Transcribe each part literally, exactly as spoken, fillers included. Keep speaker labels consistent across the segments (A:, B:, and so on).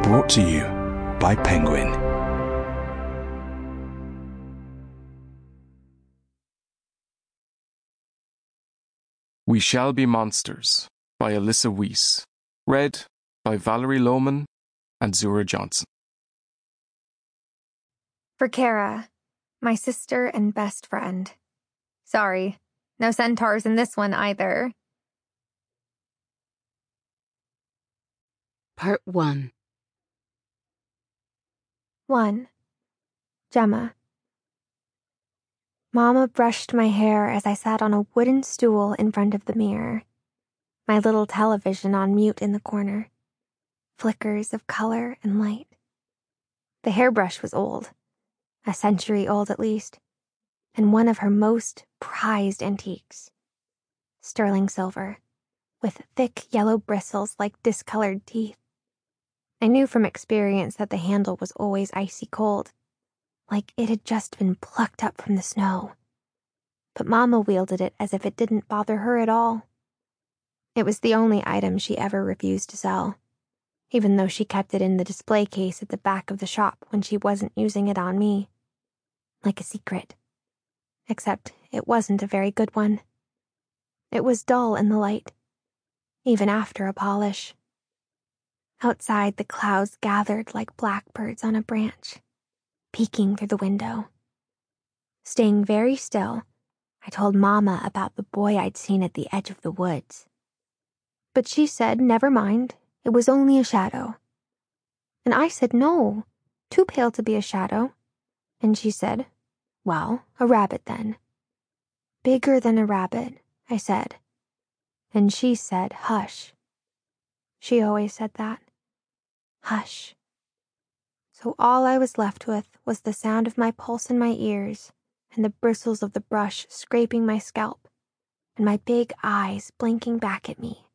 A: Brought to you by Penguin.
B: We Shall Be Monsters by Alyssa Weiss. Read by Valerie Lohman and Zura Johnson.
C: For Kara, my sister and best friend. Sorry, no centaurs in this one either.
D: Part one.
C: One. Gemma. Mama brushed my hair as I sat on a wooden stool in front of the mirror, my little television on mute in the corner. Flickers of color and light. The hairbrush was old, a century old at least, and one of her most prized antiques. Sterling silver, with thick yellow bristles like discolored teeth. I knew from experience that the handle was always icy cold, like it had just been plucked up from the snow. But Mama wielded it as if it didn't bother her at all. It was the only item she ever refused to sell, even though she kept it in the display case at the back of the shop when she wasn't using it on me. Like a secret. Except it wasn't a very good one. It was dull in the light, even after a polish. Outside, the clouds gathered like blackbirds on a branch, peeking through the window. Staying very still, I told Mama about the boy I'd seen at the edge of the woods. But she said, never mind, it was only a shadow. And I said, no, too pale to be a shadow. And she said, well, a rabbit then. Bigger than a rabbit, I said. And she said, hush. She always said that. Hush. So all I was left with was the sound of my pulse in my ears and the bristles of the brush scraping my scalp and my big eyes blinking back at me.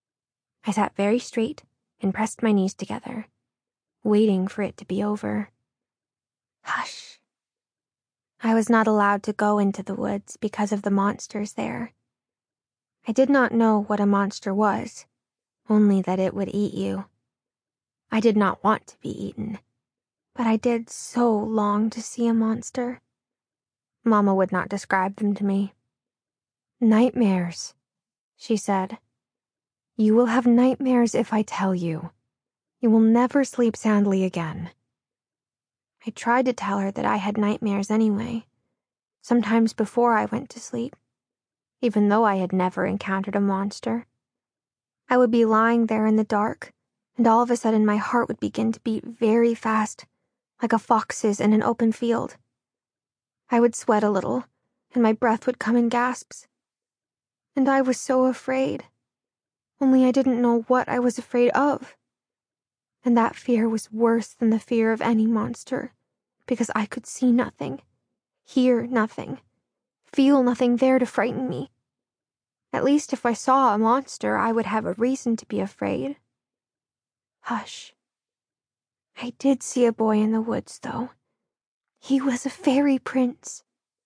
C: I sat very straight and pressed my knees together, waiting for it to be over. Hush. I was not allowed to go into the woods because of the monsters there. I did not know what a monster was, only that it would eat you. I did not want to be eaten, but I did so long to see a monster. Mama would not describe them to me. Nightmares, she said. You will have nightmares if I tell you. You will never sleep soundly again. I tried to tell her that I had nightmares anyway, sometimes before I went to sleep, even though I had never encountered a monster. I would be lying there in the dark, and all of a sudden my heart would begin to beat very fast, like a fox's in an open field. I would sweat a little, and my breath would come in gasps. And I was so afraid, only I didn't know what I was afraid of. And that fear was worse than the fear of any monster, because I could see nothing, hear nothing, feel nothing there to frighten me. At least if I saw a monster, I would have a reason to be afraid. Hush. I did see a boy in the woods, though. He was a fairy prince.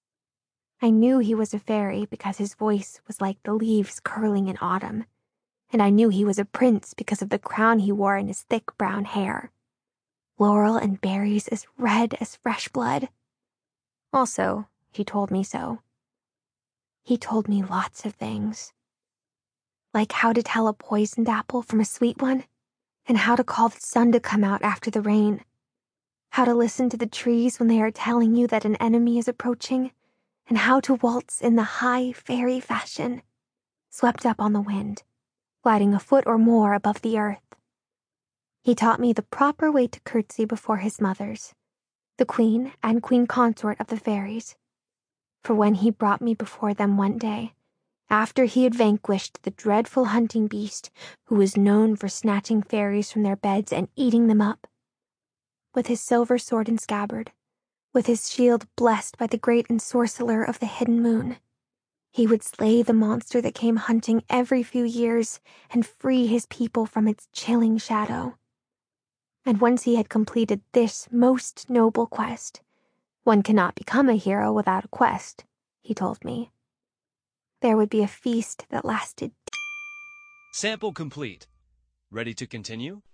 C: I knew he was a fairy because his voice was like the leaves curling in autumn, and I knew he was a prince because of the crown he wore in his thick brown hair. Laurel and berries as red as fresh blood. Also, he told me so. He told me lots of things. Like how to tell a poisoned apple from a sweet one, and how to call the sun to come out after the rain. How to listen to the trees when they are telling you that an enemy is approaching, and how to waltz in the high fairy fashion, swept up on the wind, gliding a foot or more above the earth. He taught me the proper way to curtsy before his mothers, the queen and queen consort of the fairies. For when he brought me before them one day, after he had vanquished the dreadful hunting beast who was known for snatching fairies from their beds and eating them up, with his silver sword and scabbard, with his shield blessed by the great ensorceller of the hidden moon, he would slay the monster that came hunting every few years and free his people from its chilling shadow. And once he had completed this most noble quest, one cannot become a hero without a quest, he told me. There would be a feast that lasted.
E: Sample complete. Ready to continue?